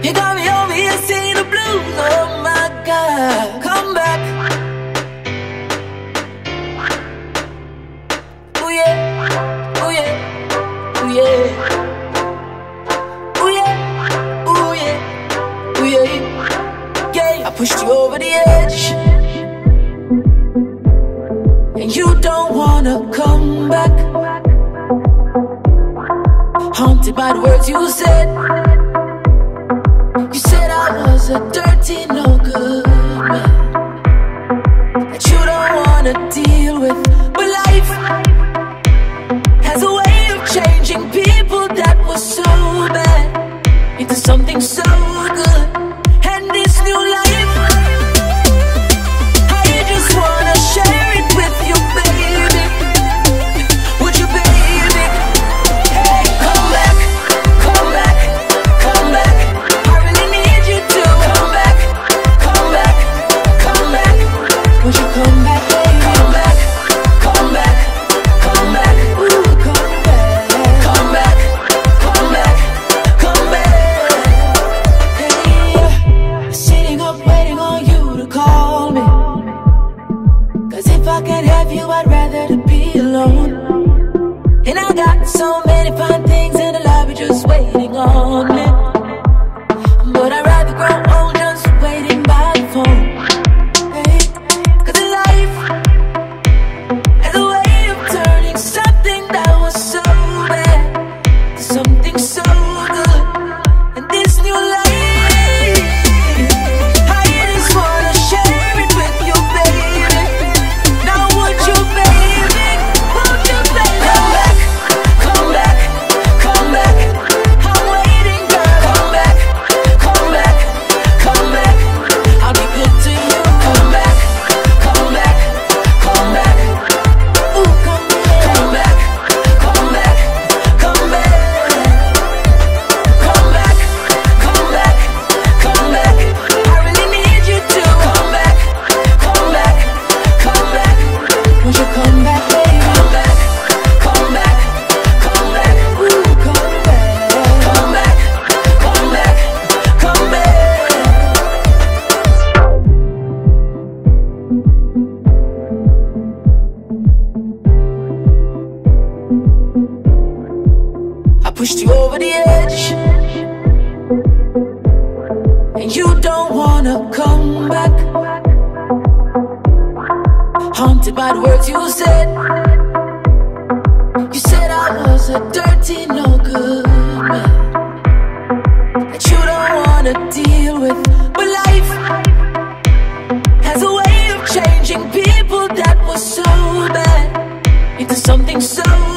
You got me over here singing the blues. Oh my God, come back. Oh yeah, oh yeah, oh yeah, oh yeah, oh yeah, oh yeah, yeah. I pushed you over the edge, and you don't wanna come back. Haunted by the words you said. You said I was a dirty, no good man that you don't wanna deal with. But life has a way of changing people that were so bad into something so good. And this new life, I just wanna share it with you, baby. Would you, baby? Hey, come back, come back, come back. I really need you to come back, come back, come back. Would you come back, baby? Come back, come back, come back. Ooh, come back, come back, come back, come back. Hey, sitting up waiting on you to call me. 'Cause if I can't have you, I'd rather to be alone. And I got so many fine things in the lobby just waiting on me. But I'd rather grow old just waiting by the phone. Hey, 'cause life has a way of turning something that was so bad to something so good. And this new life, I just wanna share it with you, baby. Now would you, baby? Would you, baby? Come back, come back, come back. I'm waiting, girl. Come back, come back, come back. I'll be good to you. Come back, come back, come back. Ooh, come back, come back, come back, come back. Come back, come back, come back. I really need you to come back, come back, come back. Won't you come back, baby? Come back, come back, come back. Ooh, come back, come back, come back, come back. I pushed you over the edge, and you don't wanna come back. Haunted by the words you said. You said I was a dirty, no good man that you don't wanna deal with. But life has a way of changing people that were so bad into something so